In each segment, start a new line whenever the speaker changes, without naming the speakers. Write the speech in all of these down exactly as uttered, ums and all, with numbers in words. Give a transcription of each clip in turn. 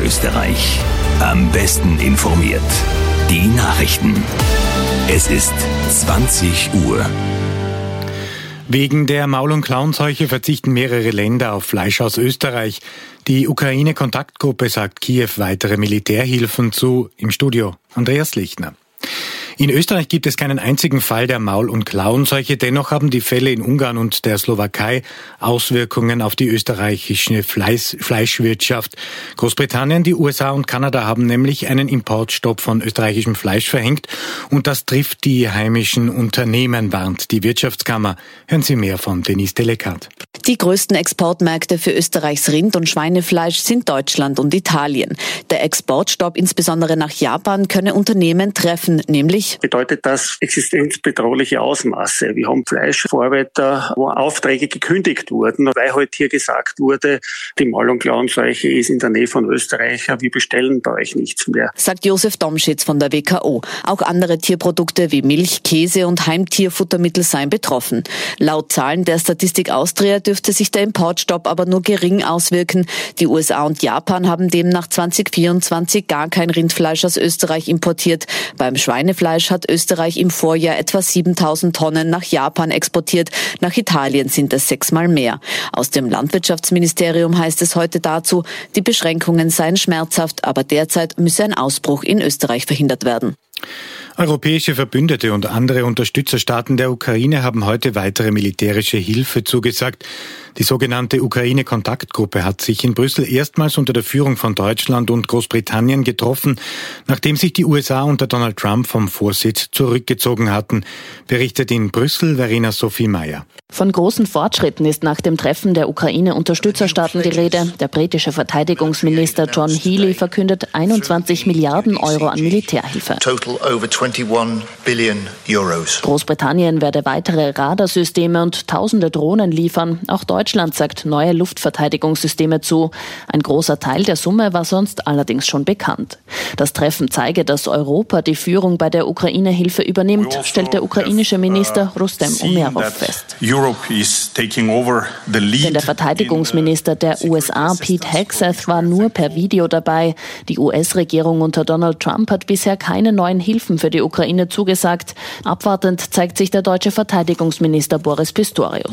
Österreich. Am besten informiert. Die Nachrichten. Es ist zwanzig Uhr.
Wegen der Maul- und Klauenseuche verzichten mehrere Länder auf Fleisch aus Österreich. Die Ukraine-Kontaktgruppe sagt Kiew weitere Militärhilfen zu. Im Studio Andreas Lichtner. In Österreich gibt es keinen einzigen Fall der Maul- und Klauenseuche. Dennoch haben die Fälle in Ungarn und der Slowakei Auswirkungen auf die österreichische Fleisch- Fleischwirtschaft. Großbritannien, die U S A und Kanada haben nämlich einen Importstopp von österreichischem Fleisch verhängt. Und das trifft die heimischen Unternehmen, warnt die Wirtschaftskammer. Hören Sie mehr von Denise Delekat.
Die größten Exportmärkte für Österreichs Rind- und Schweinefleisch sind Deutschland und Italien. Der Exportstopp insbesondere nach Japan könne Unternehmen treffen, nämlich
bedeutet das existenzbedrohliche Ausmaße. Wir haben Fleischverarbeiter, wo Aufträge gekündigt wurden, weil heute hier gesagt wurde, die Maul- und Klauenseuche ist in der Nähe von Österreich, wir bestellen bei euch nichts mehr.
Sagt Josef Domschitz von der W K O. Auch andere Tierprodukte wie Milch, Käse und Heimtierfuttermittel seien betroffen. Laut Zahlen der Statistik Austria dürfte sich der Importstopp aber nur gering auswirken. Die U S A und Japan haben demnach zwanzig vierundzwanzig gar kein Rindfleisch aus Österreich importiert. Beim Schweinefleisch hat Österreich im Vorjahr etwa siebentausend Tonnen nach Japan exportiert. Nach Italien sind es sechsmal mehr. Aus dem Landwirtschaftsministerium heißt es heute dazu, die Beschränkungen seien schmerzhaft, aber derzeit müsse ein Ausbruch in Österreich verhindert werden.
Europäische Verbündete und andere Unterstützerstaaten der Ukraine haben heute weitere militärische Hilfe zugesagt. Die sogenannte Ukraine-Kontaktgruppe hat sich in Brüssel erstmals unter der Führung von Deutschland und Großbritannien getroffen, nachdem sich die U S A unter Donald Trump vom Vorsitz zurückgezogen hatten, berichtet in Brüssel Verena Sophie Meyer.
Von großen Fortschritten ist nach dem Treffen der Ukraine-Unterstützerstaaten die Rede. Der britische Verteidigungsminister John Healey verkündet einundzwanzig Milliarden Euro an Militärhilfe. Großbritannien werde weitere Radarsysteme und tausende Drohnen liefern. Auch Deutschland sagt neue Luftverteidigungssysteme zu. Ein großer Teil der Summe war sonst allerdings schon bekannt. Das Treffen zeige, dass Europa die Führung bei der Ukraine-Hilfe übernimmt, stellt der ukrainische Minister Rustem Umerov fest. Denn der Verteidigungsminister der U S A, Pete Hegseth, war nur per Video dabei. Die U S-Regierung unter Donald Trump hat bisher keine neuen Hilfen für die Ukraine zugesagt. Abwartend zeigt sich der deutsche Verteidigungsminister Boris Pistorius.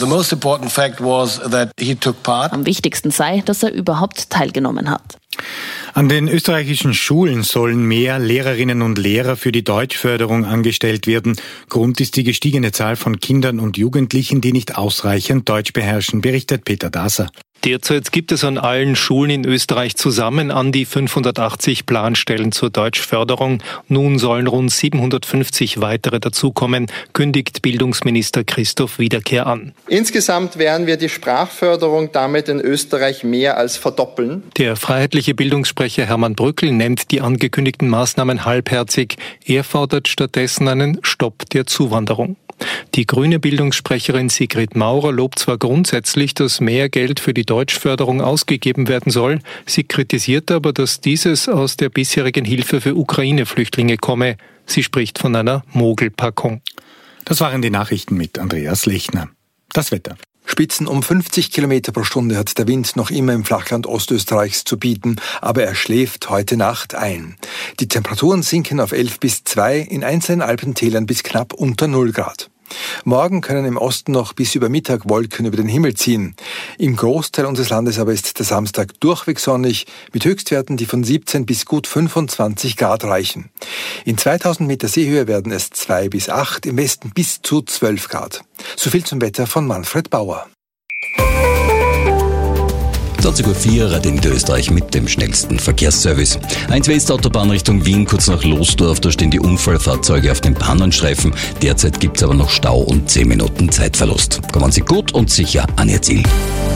Am wichtigsten sei, dass er überhaupt teilgenommen hat.
An den österreichischen Schulen sollen mehr Lehrerinnen und Lehrer für die Deutschförderung angestellt werden. Grund ist die gestiegene Zahl von Kindern und Jugendlichen, die nicht ausreichend Deutsch beherrschen, berichtet Peter Daser.
Derzeit gibt es an allen Schulen in Österreich zusammen an die fünfhundertachtzig Planstellen zur Deutschförderung. Nun sollen rund siebenhundertfünfzig weitere dazukommen, kündigt Bildungsminister Christoph Wiederkehr an.
Insgesamt werden wir die Sprachförderung damit in Österreich mehr als verdoppeln.
Der freiheitliche Bildungssprecher Hermann Brückel nennt die angekündigten Maßnahmen halbherzig. Er fordert stattdessen einen Stopp der Zuwanderung. Die grüne Bildungssprecherin Sigrid Maurer lobt zwar grundsätzlich, dass mehr Geld für die Deutschförderung ausgegeben werden soll. Sie kritisiert aber, dass dieses aus der bisherigen Hilfe für Ukraine-Flüchtlinge komme. Sie spricht von einer Mogelpackung.
Das waren die Nachrichten mit Andreas Lechner. Das Wetter.
Spitzen um fünfzig Kilometer pro Stunde hat der Wind noch immer im Flachland Ostösterreichs zu bieten, aber er schläft heute Nacht ein. Die Temperaturen sinken auf elf bis zwei, in einzelnen Alpentälern bis knapp unter null Grad. Morgen können im Osten noch bis über Mittag Wolken über den Himmel ziehen. Im Großteil unseres Landes aber ist der Samstag durchweg sonnig, mit Höchstwerten, die von siebzehn bis gut fünfundzwanzig Grad reichen. In zweitausend Meter Seehöhe werden es zwei bis acht, im Westen bis zu zwölf Grad. So viel zum Wetter von Manfred Bauer.
zwanzig Uhr vier Radio Österreich mit dem schnellsten Verkehrsservice. eins West Autobahn Richtung Wien, kurz nach Losdorf, da stehen die Unfallfahrzeuge auf dem Bahnstreifen. Derzeit gibt es aber noch Stau und zehn Minuten Zeitverlust. Kommen Sie gut und sicher an Ihr Ziel.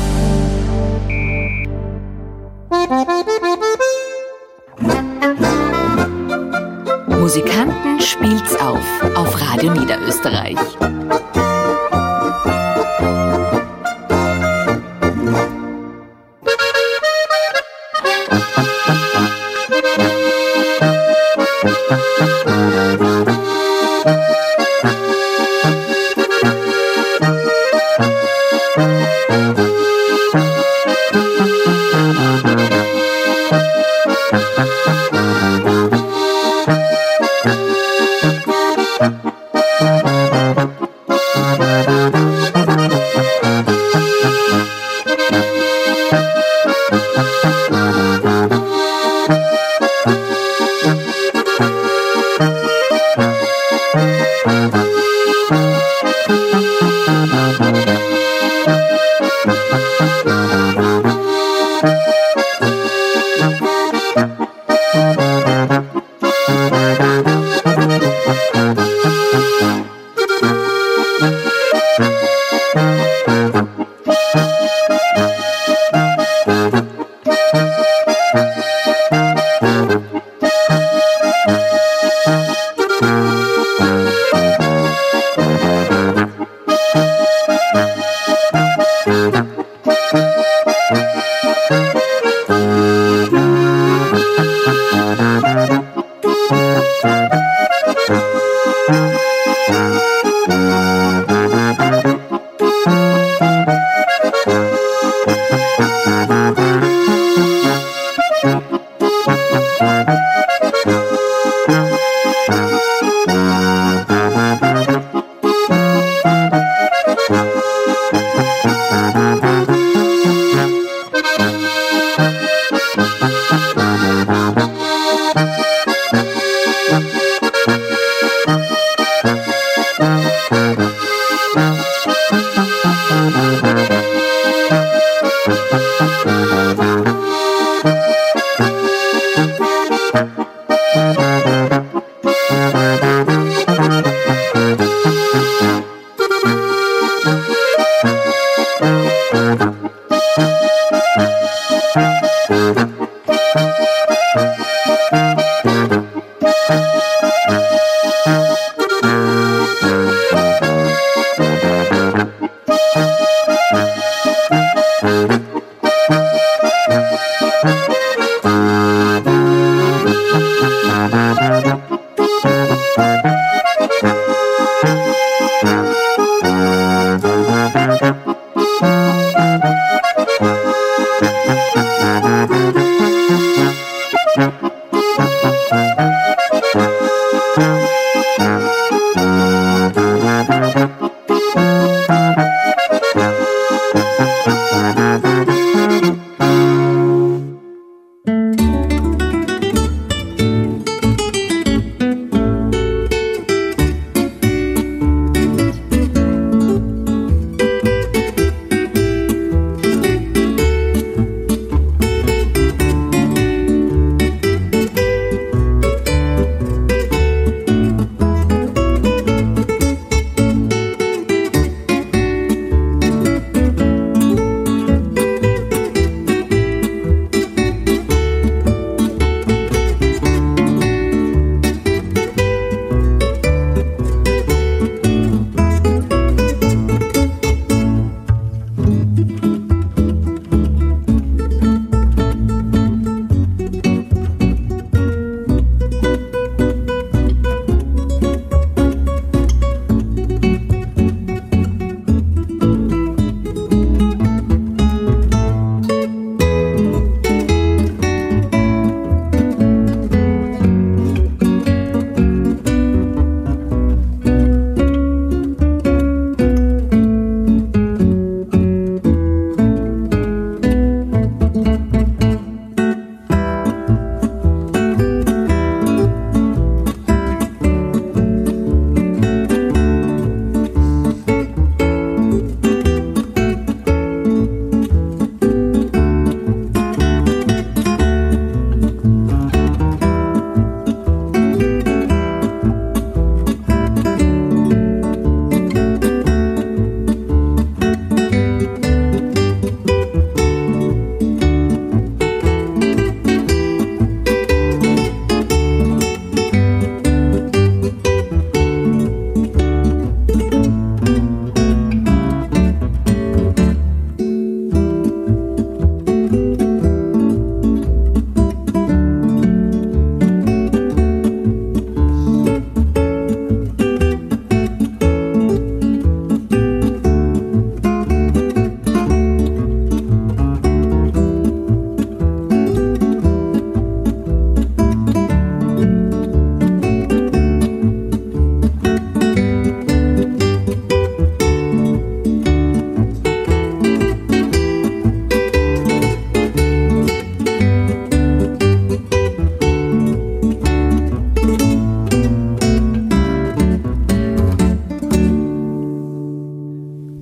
Musikanten spielt's auf auf Radio Niederösterreich.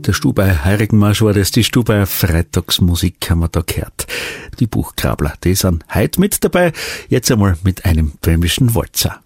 Der Stubaier Heirigenmarsch war das, die Stubaier Freitagsmusik haben wir da gehört. Die Buchgrabler, die sind heute mit dabei, jetzt einmal mit einem böhmischen Walzer.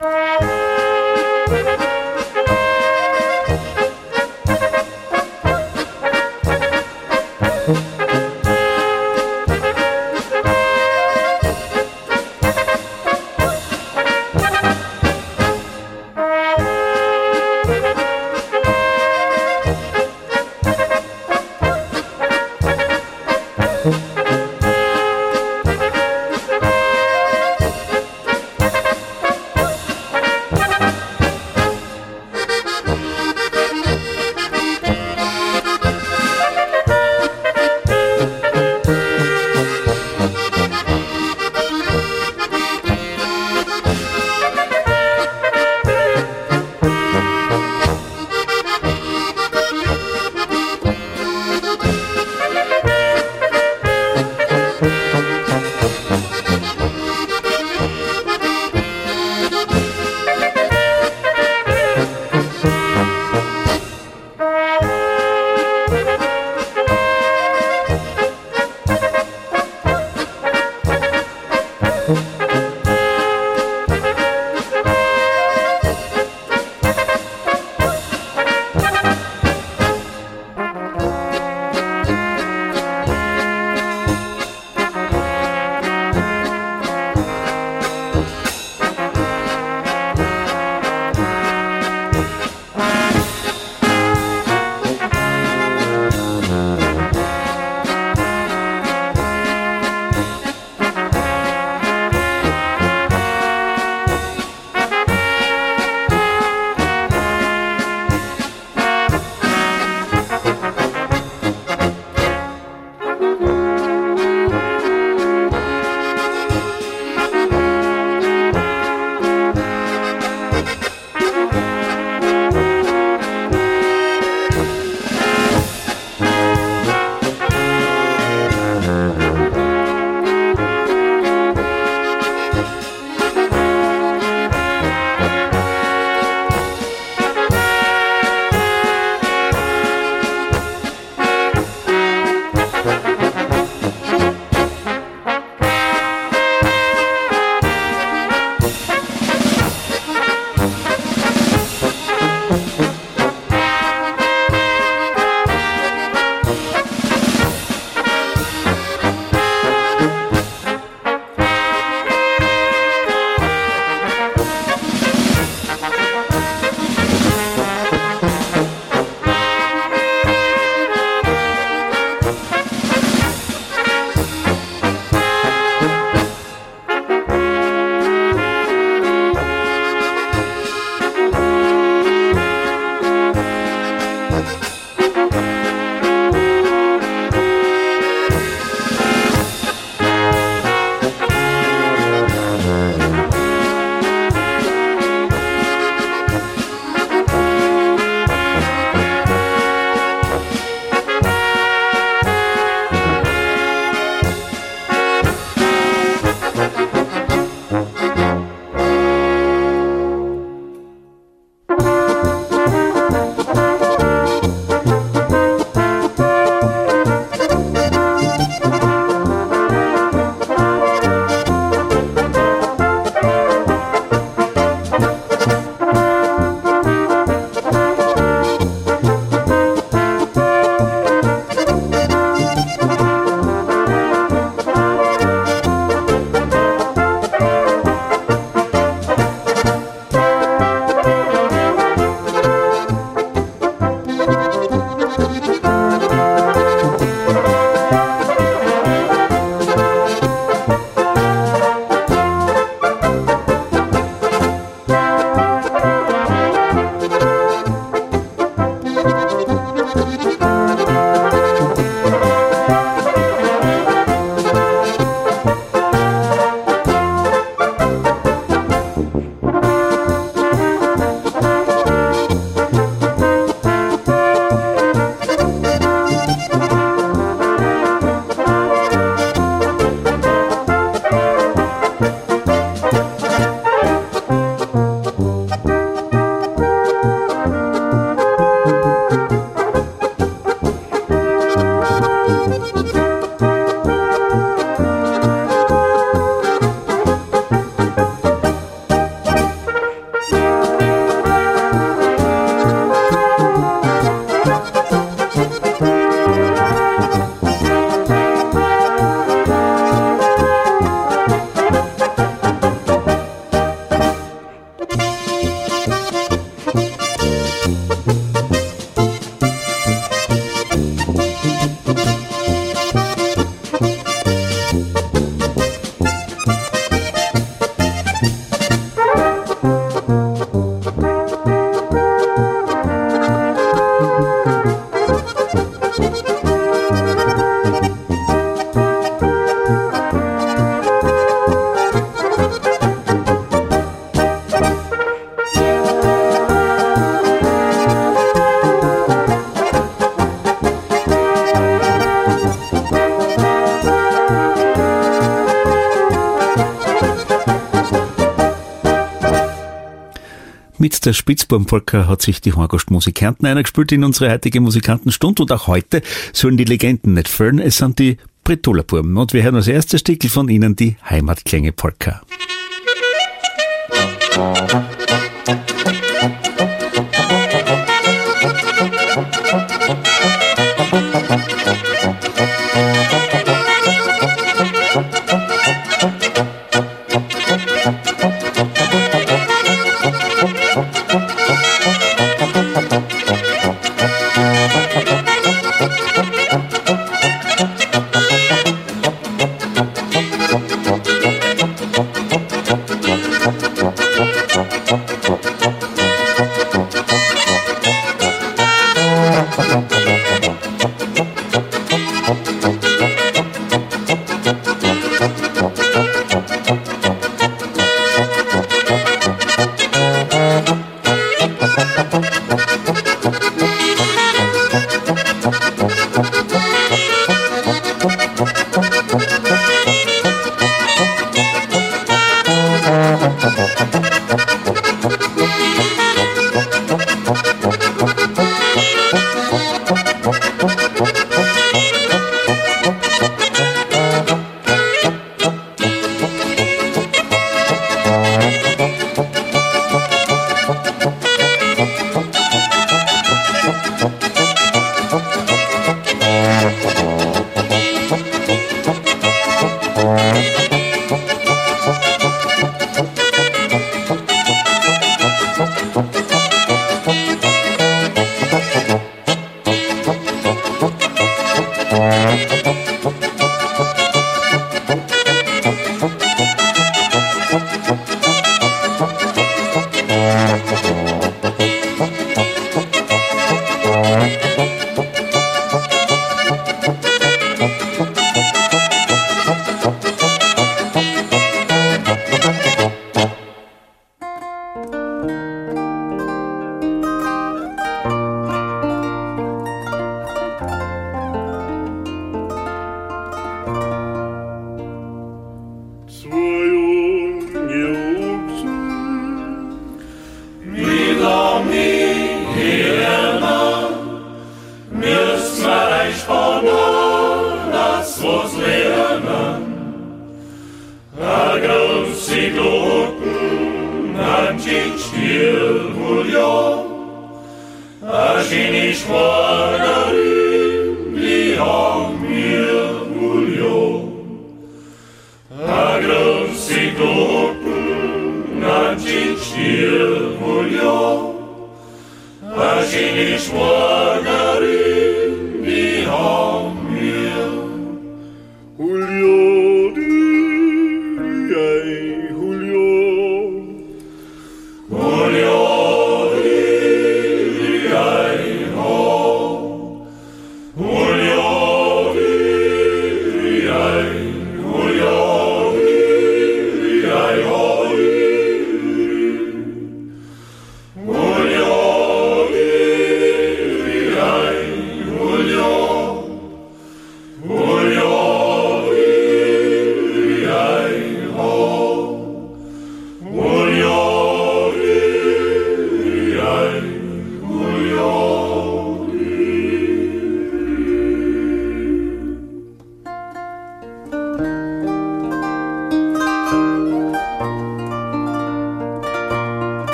Mit der Spitzbubenpolka hat sich die Horngastmusik Kärnten eingespielt in unsere heutige Musikantenstunde und auch heute sollen die Legenden nicht fehlen, es sind die Bretolabuben. Und wir hören als erstes Stückel von ihnen die Heimatklänge Polka.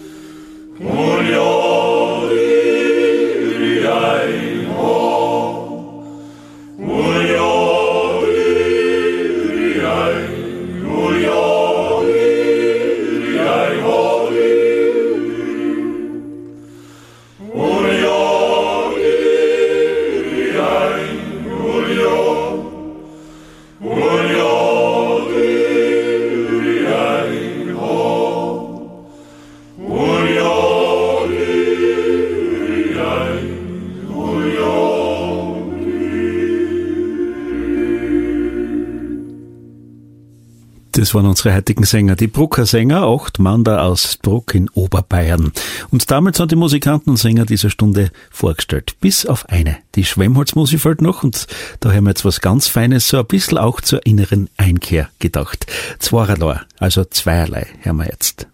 Julio,
Das waren unsere heutigen Sänger, die Brucker Sänger, acht Mann da aus Bruck in Oberbayern. Und damit sind die Musikanten und Sänger dieser Stunde vorgestellt. Bis auf eine. Die Schwemmholzmusik fällt noch und da haben wir jetzt was ganz Feines, so ein bisschen auch zur inneren Einkehr gedacht. Zweierlei, also zweierlei, hören wir jetzt.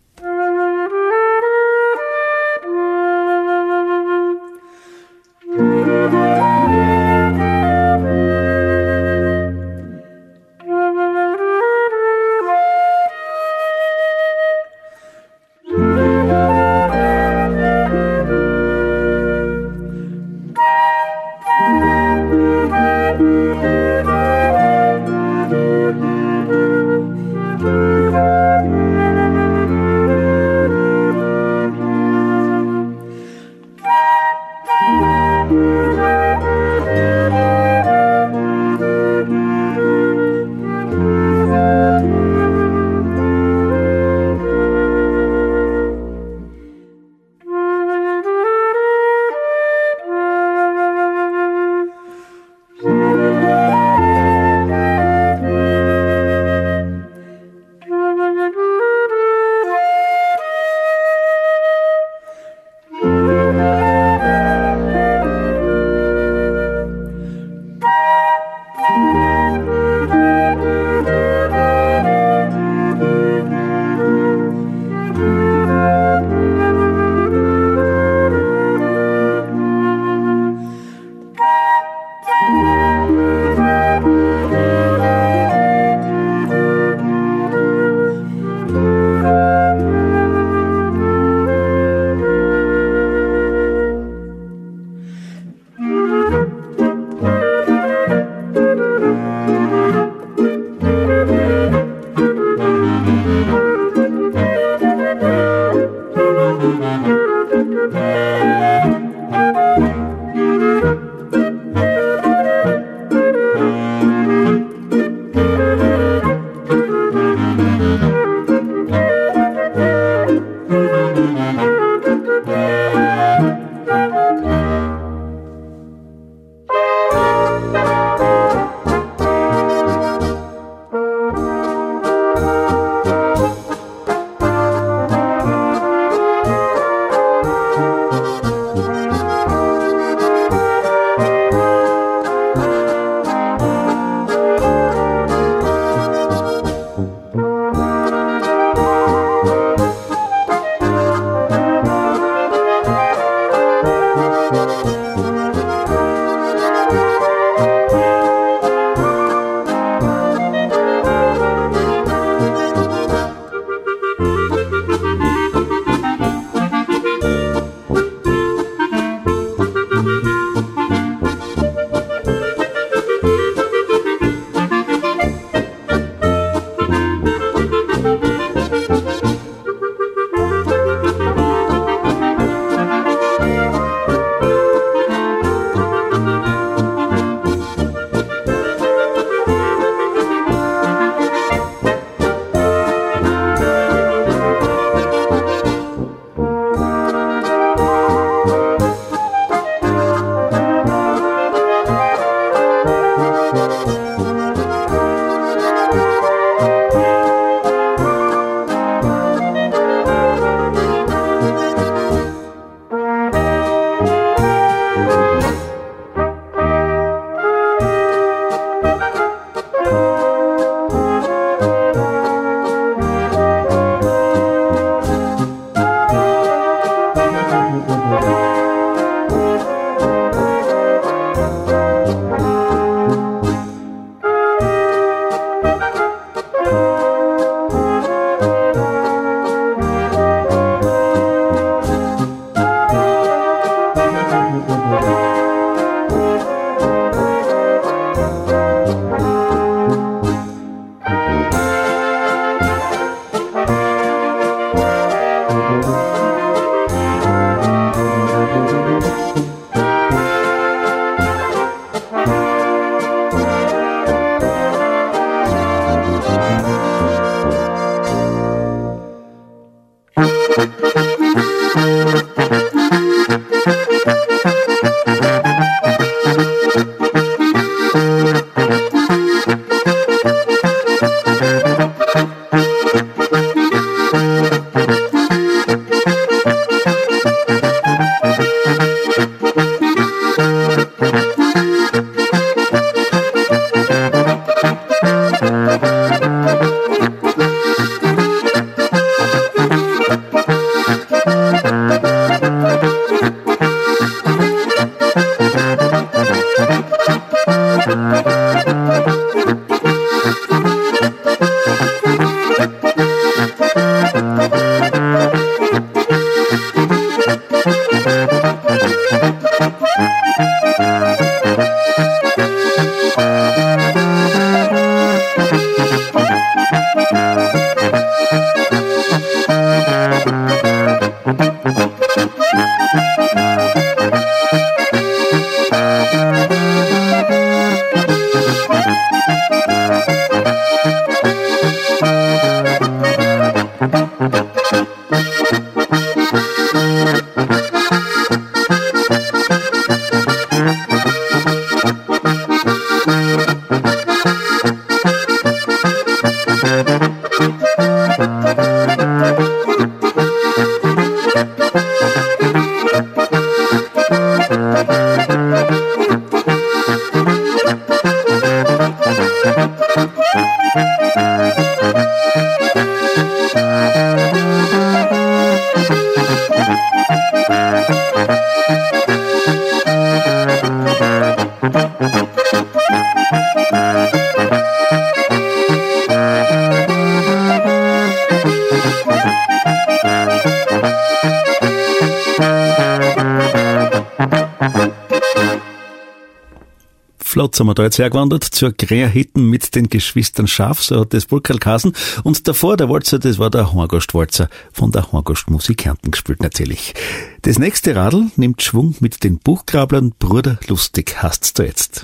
Flott sind wir da jetzt hergewandert zur Kräherhitten mit den Geschwistern Schaff, so hat das Burkhard geheißen. Und davor der Walzer, das war der Horngastwalzer von der Horngastmusik Kärnten gespielt natürlich. Das nächste Radl nimmt Schwung mit den Buchgrablern. Bruder lustig heißt's da jetzt.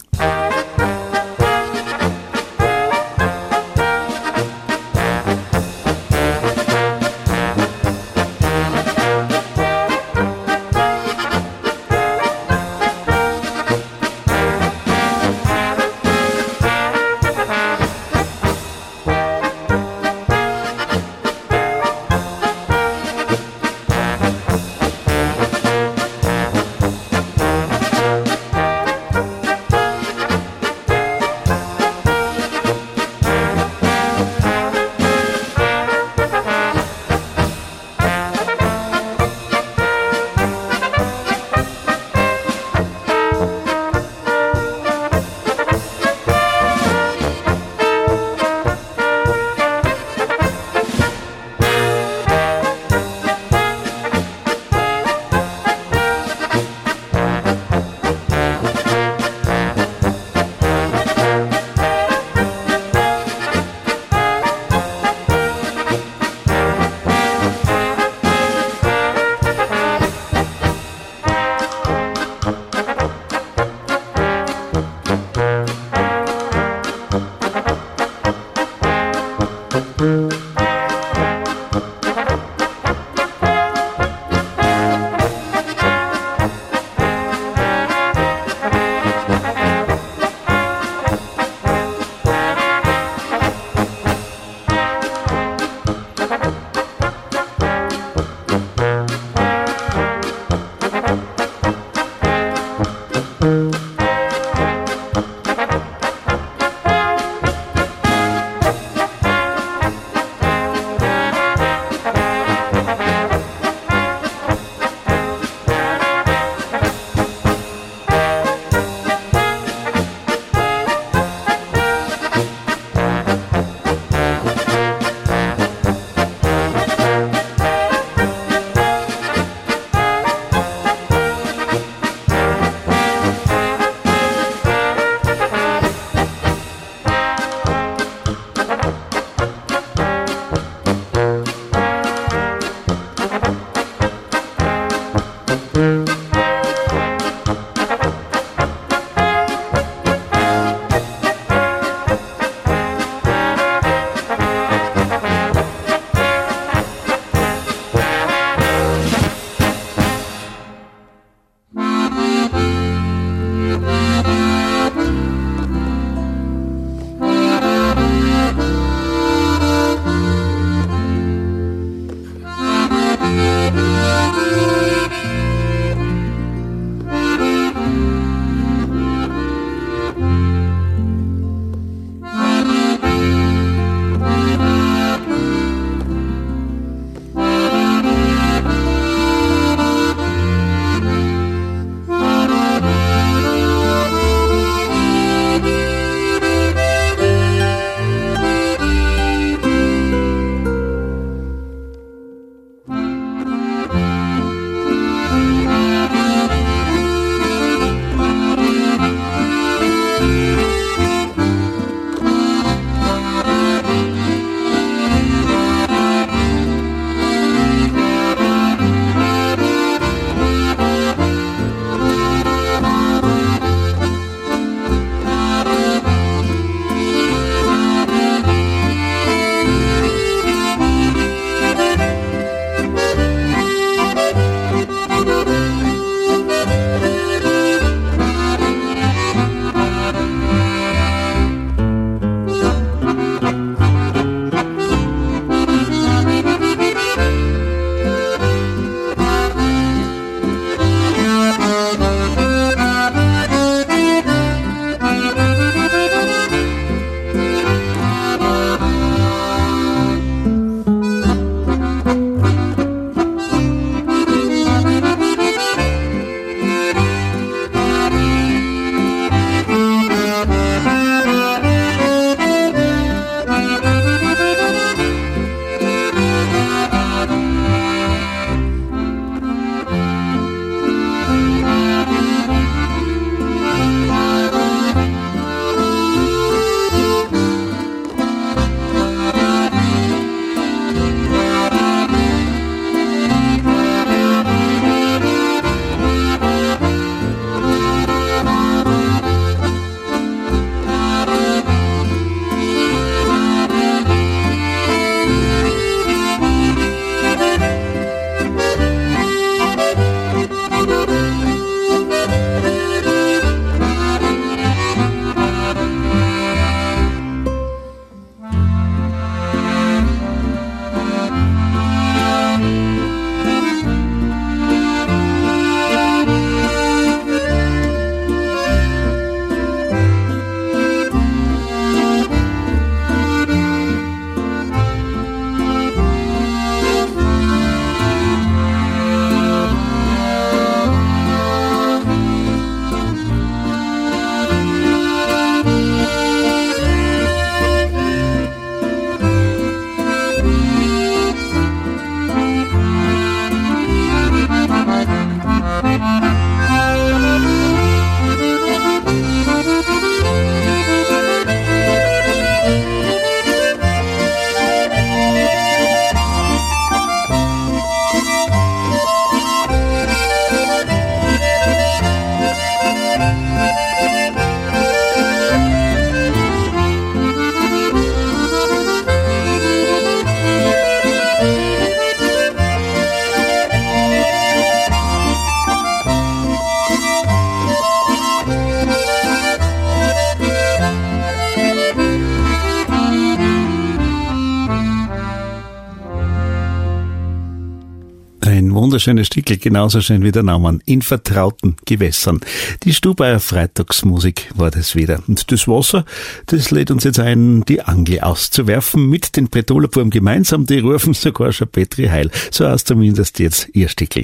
wunderschönes Stickel, genauso schön wie der Name, in vertrauten Gewässern. Die Stubaier Freitagsmusik war das wieder. Und das Wasser, das lädt uns jetzt ein, die Angel auszuwerfen mit den Bretolerbuben gemeinsam. Die rufen sogar schon Petri Heil. So heißt zumindest jetzt ihr Stickel.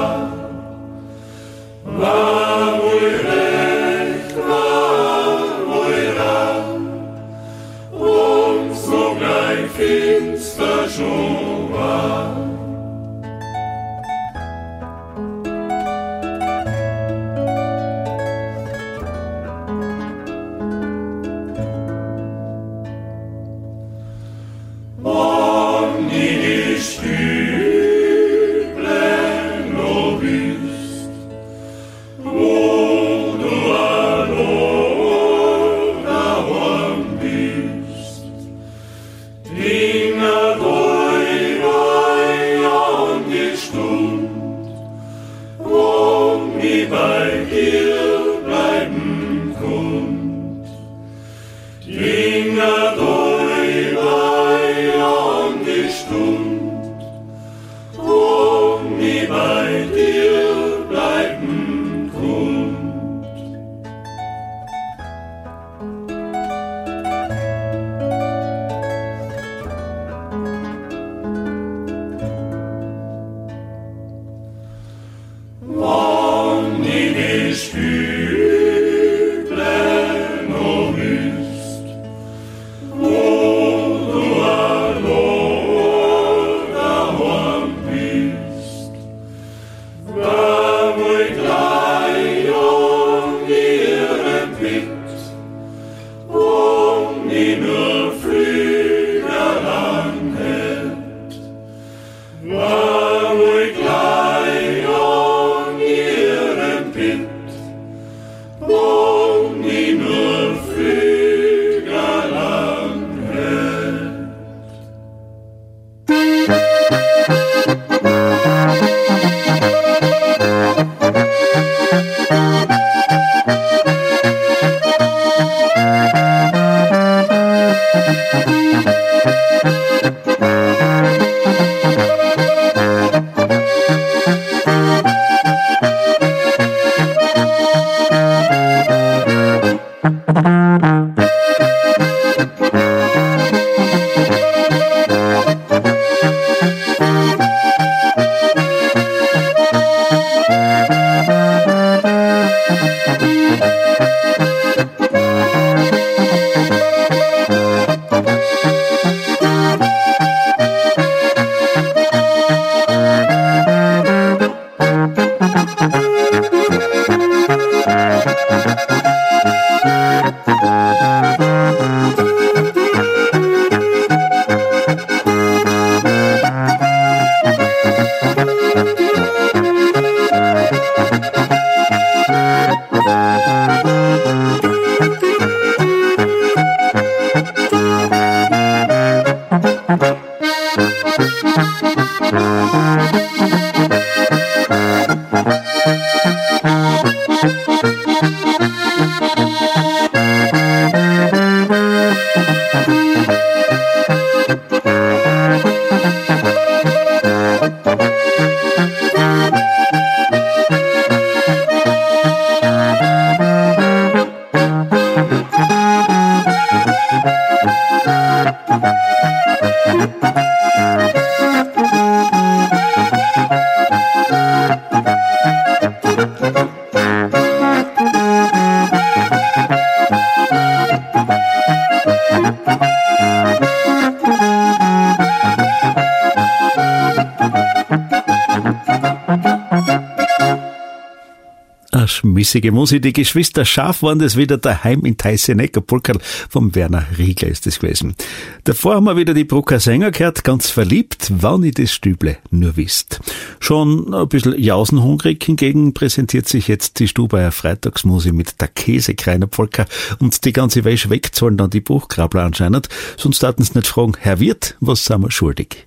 War wohl recht, war
bissige Musik. Die Geschwister Scharf waren das wieder daheim in Teisenecker Polkerl vom Werner Riegler ist das gewesen. Davor haben wir wieder die Brucker Sänger gehört, ganz verliebt, wann ich das Stüble nur wisst. Schon ein bisschen jausenhungrig hingegen präsentiert sich jetzt die Stubaier Freitagsmusik mit der Käsekreiner Polka und die ganze Wäsche wegzahlen dann die Buchgrabler anscheinend. Sonst hatten sie nicht fragen, Herr Wirt, was sind wir schuldig?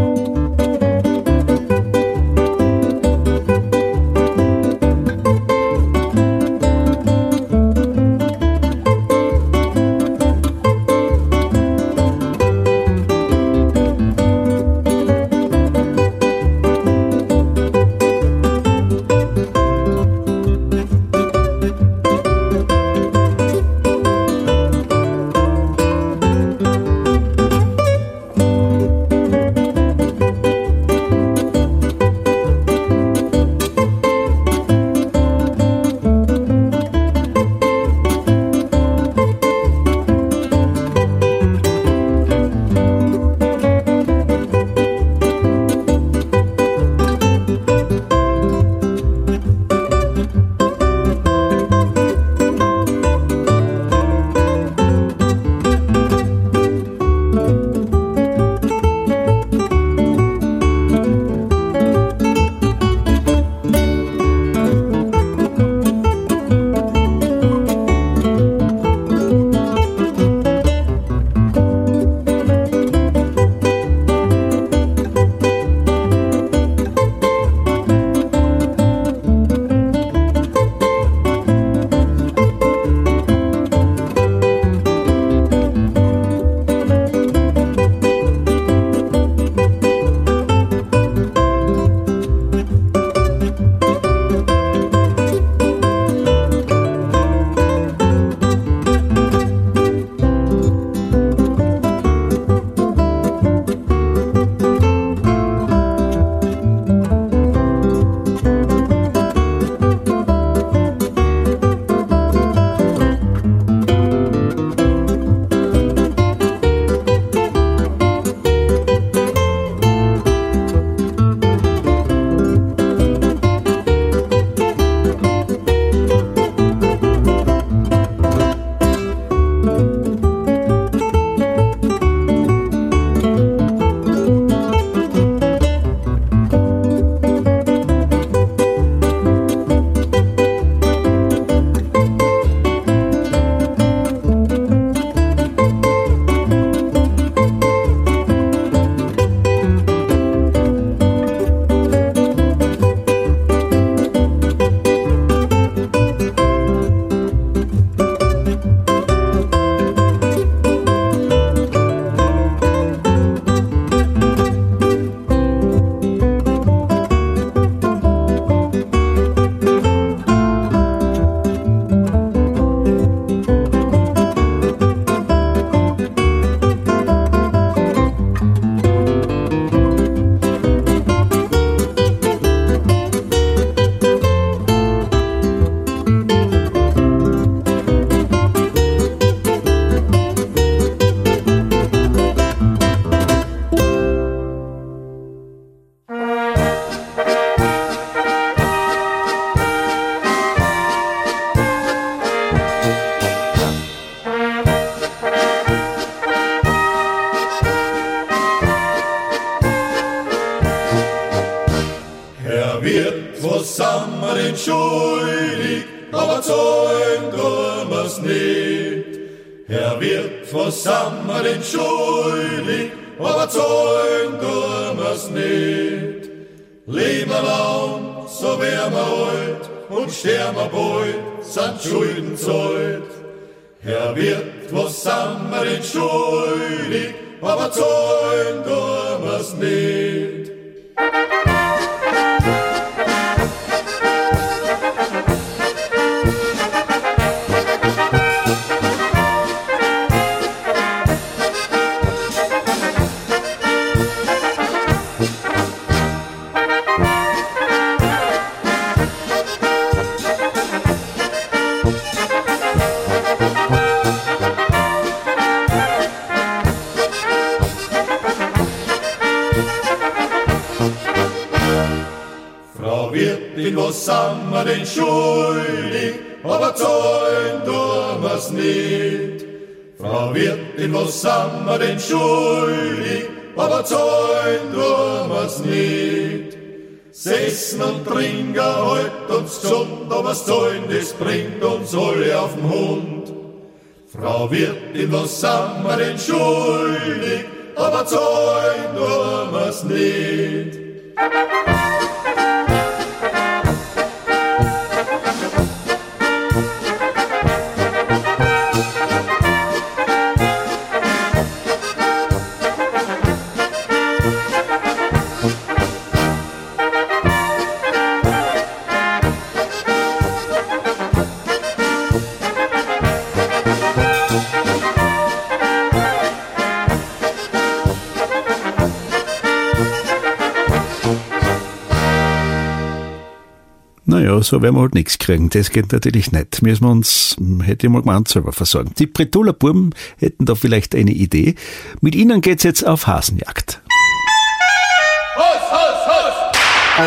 schuldig, aber zahlen tun wir's nicht. Herr Wirt, was sind wir denn schuldig, aber zahlen tun wir's nicht. Leben wir lang, so werden wir alt, und sterben wir bald, sind Schulden zahlt. Herr Wirt, was sind wir denn schuldig, aber zahlen tun wir's nicht. was sind wir denn schuldig, aber zahlen tun wir's nicht. Frau Wirtin, was sind wir denn schuldig, aber zahlen tun wir's nicht. Sessen und trinken halt uns gesund, aber das Zahlen, das bringt uns alle auf den Hund. Frau Wirtin, was sind wir denn schuldig, aber zahlen tun wir's nicht.
Naja, so werden wir halt nichts kriegen. Das geht natürlich nicht. Müssen wir uns, hätte ich mal gemeint, selber versorgen. Die Bretoler Buben hätten da vielleicht eine Idee. Mit ihnen geht's jetzt auf Hasenjagd.
Haus, Haus, Haus!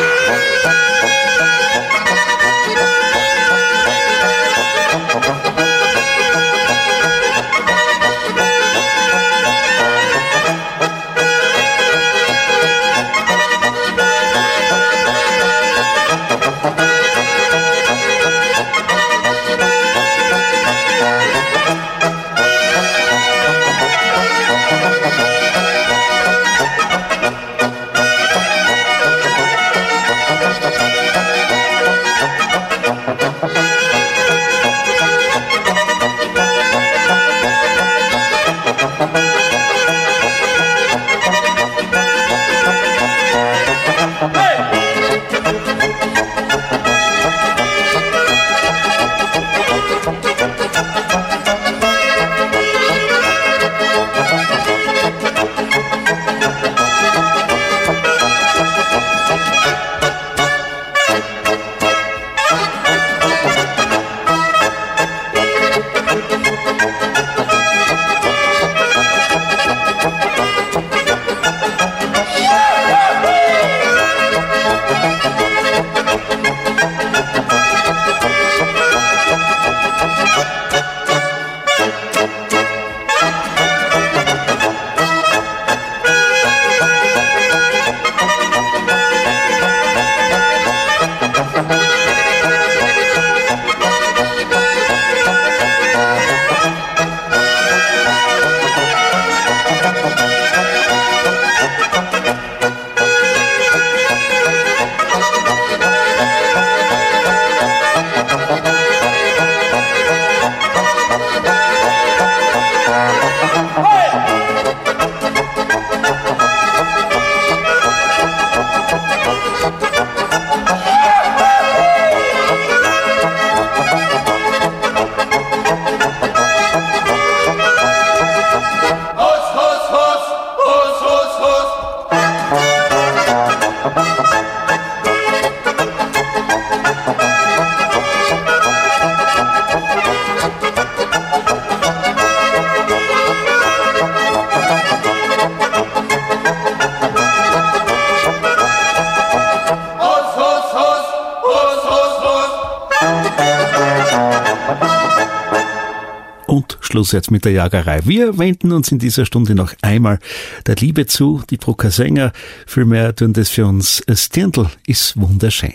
Schluss jetzt mit der Jagerei. Wir wenden uns in dieser Stunde noch einmal der Liebe zu. Die Brucker Sänger, vielmehr tun das für uns. Das Dirndl ist wunderschön.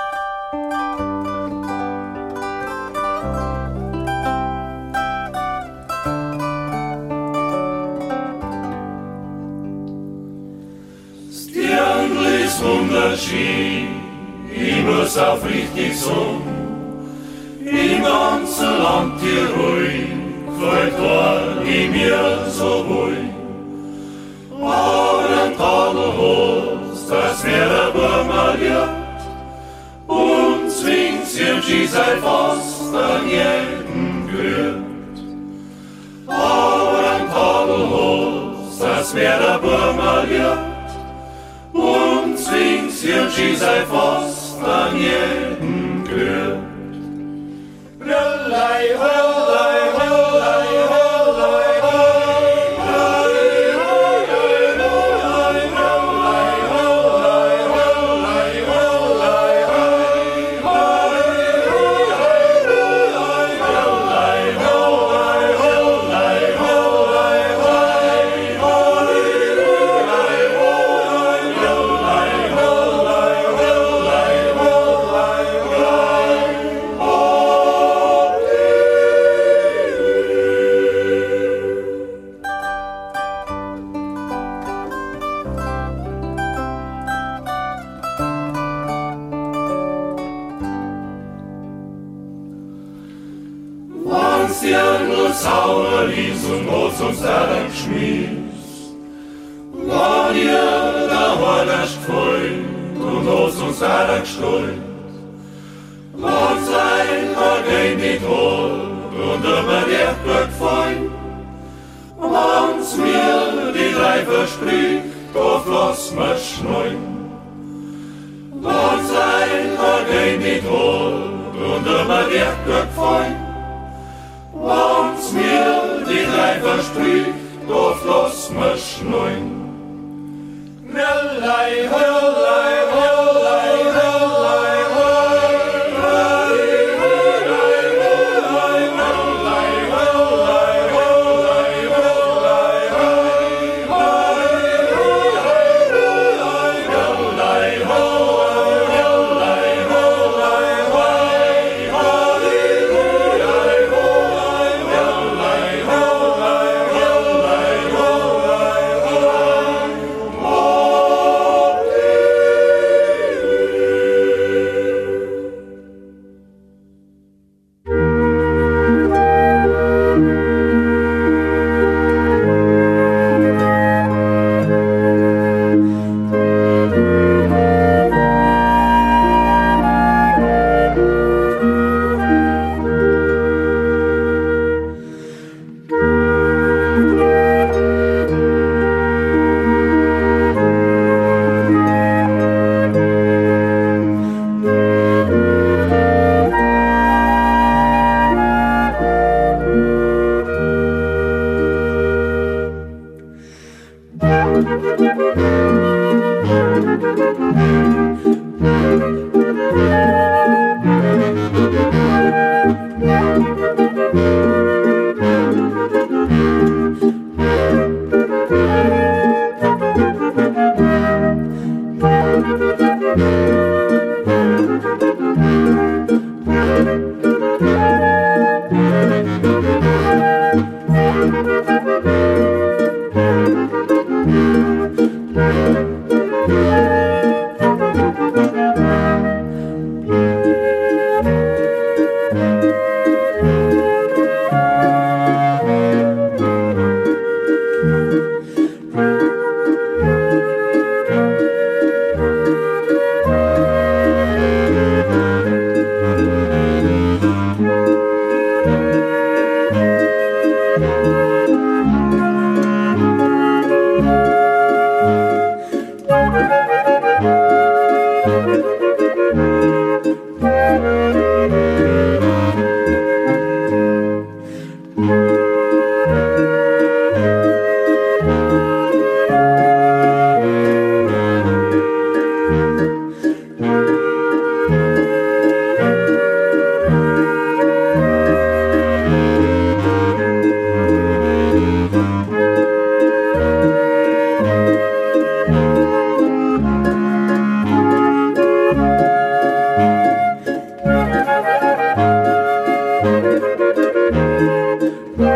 Das Dirndl ist wunderschön, ich muss aufrichtig sagen, im ganzen Land Tirol gefällt war ich mir so wohl. Aber ein Tadel hast, dass mir der Burma liebt, und zwingt sie und sie sei fast an jeden gerührt. Aber ein Tadel hast, dass mir der Burma liebt, und zwingt sie und sie sei fast an jeden gerührt. Röllei, röllei, röllei, röllei, röllei, röllei, röllei, röllei, röllei, nur Sauerlies und was uns da dann geschmiss. Wann ihr da Hornast gefallen und was uns da dann gestohlen. Wann sein Hagen nicht hat und immer der gut gefallen. Wann's mir die drei verspricht, auf lass mir schnallen. Wann's ein Hagen nicht hat und immer der gut gefallen. Wann's mir die drei verspricht, auf lass mir schnallen. Hörlei, hörlei, hörlei, hörlei,
Bye.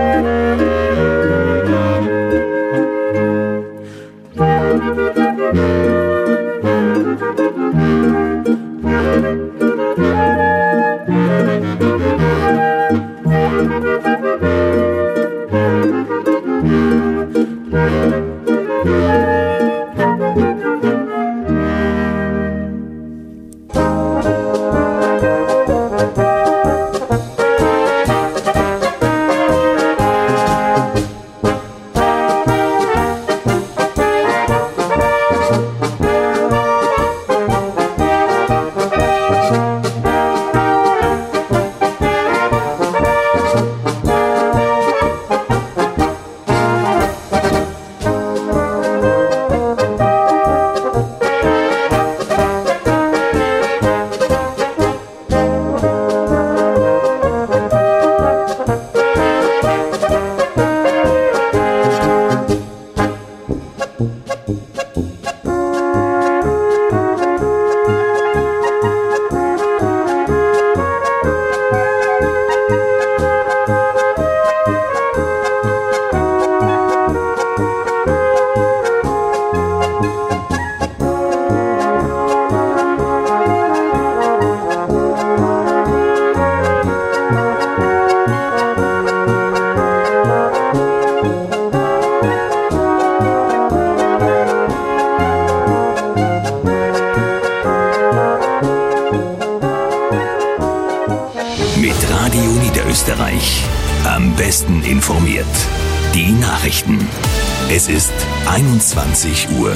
am besten informiert. Die Nachrichten. Es ist einundzwanzig Uhr.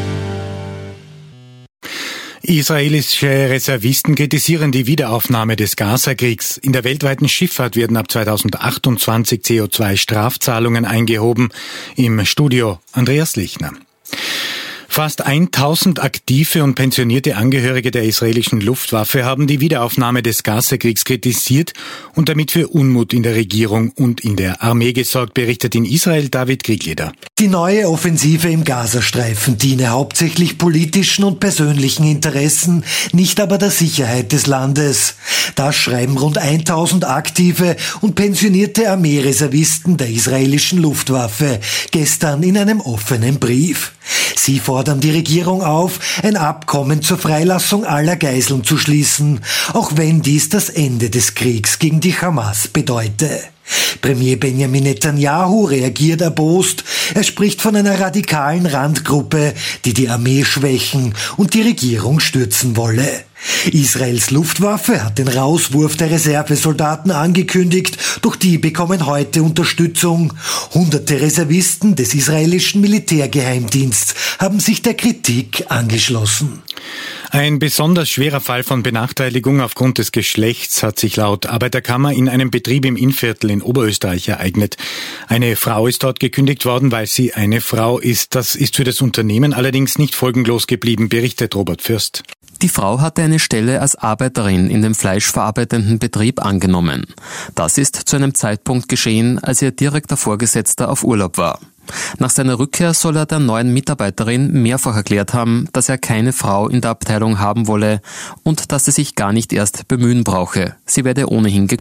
Israelische Reservisten kritisieren die Wiederaufnahme des Gaza-Kriegs. In der weltweiten Schifffahrt werden ab zweitausendachtundzwanzig C O zwei Strafzahlungen eingehoben. Im Studio Andreas Lichner. Fast tausend aktive und pensionierte Angehörige der israelischen Luftwaffe haben die Wiederaufnahme des Gaza-Kriegs kritisiert und damit für Unmut in der Regierung und in der Armee gesorgt, berichtet in Israel David Kriegleder.
Die neue Offensive im Gazastreifen diene hauptsächlich politischen und persönlichen Interessen, nicht aber der Sicherheit des Landes. Das schreiben rund tausend aktive und pensionierte Armeereservisten der israelischen Luftwaffe gestern in einem offenen Brief. Sie fordern die Regierung auf, ein Abkommen zur Freilassung aller Geiseln zu schließen, auch wenn dies das Ende des Kriegs gegen die Hamas bedeute. Premier Benjamin Netanyahu reagiert erbost. Er spricht von einer radikalen Randgruppe, die die Armee schwächen und die Regierung stürzen wolle. Israels Luftwaffe hat den Rauswurf der Reservesoldaten angekündigt, doch die bekommen heute Unterstützung. Hunderte Reservisten des israelischen Militärgeheimdienstes haben sich der Kritik angeschlossen.
Ein besonders schwerer Fall von Benachteiligung aufgrund des Geschlechts hat sich laut Arbeiterkammer in einem Betrieb im Innviertel in Oberösterreich ereignet. Eine Frau ist dort gekündigt worden, weil sie eine Frau ist. Das ist für das Unternehmen allerdings nicht folgenlos geblieben, berichtet Robert Fürst.
Die Frau hatte eine Stelle als Arbeiterin in dem fleischverarbeitenden Betrieb angenommen. Das ist zu einem Zeitpunkt geschehen, als ihr direkter Vorgesetzter auf Urlaub war. Nach seiner Rückkehr soll er der neuen Mitarbeiterin mehrfach erklärt haben, dass er keine Frau in der Abteilung haben wolle und dass sie sich gar nicht erst bemühen brauche. Sie werde ohnehin gekündigt.